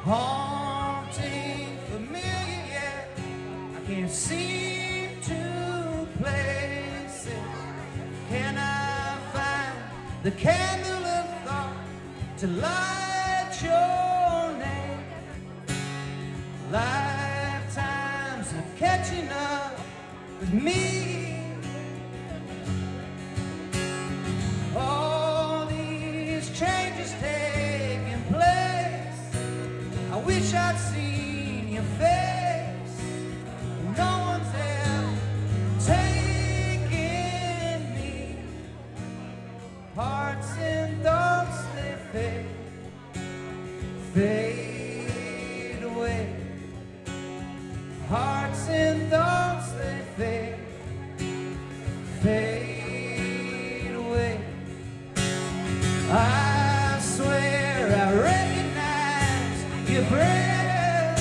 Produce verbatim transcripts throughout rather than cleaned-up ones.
haunting familiar, yet I can't seem to place it. Can I find the candle of thought to light your name? Lifetimes of catching up with me. All these changes taking place, I wish I'd seen your face. No one's ever taken me. Hearts and thoughts, they fade, fade away. Hearts and thoughts, they fade, fade away. I swear I recognize your breath.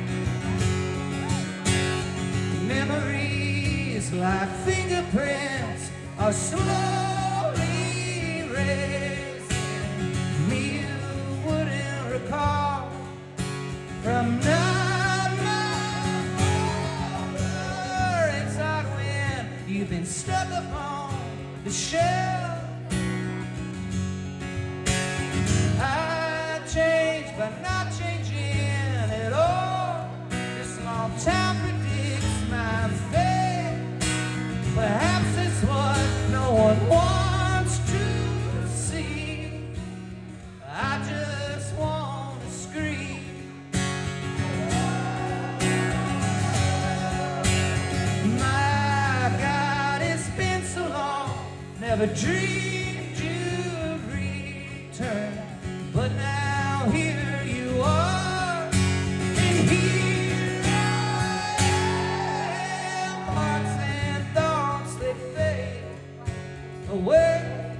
Memories like fingerprints are slowly erasing me. You wouldn't recall from not more. It's like when you've been stuck upon the shelf. Change, but not changing at all. This small town predicts my fate. Perhaps it's what no one wants to see. I just want to scream. My God, it's been so long, never dreamed you'd return, but now here you are, and here I am. Hearts and thoughts, they fade away.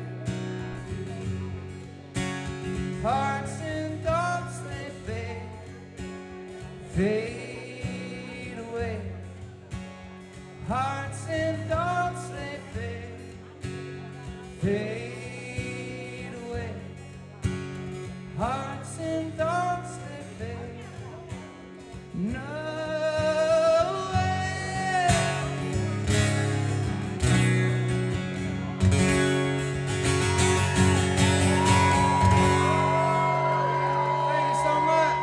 Hearts and thoughts, they fade, fade away. Hearts and thoughts, they fade, fade away. Hearts and thoughts, they fade. No.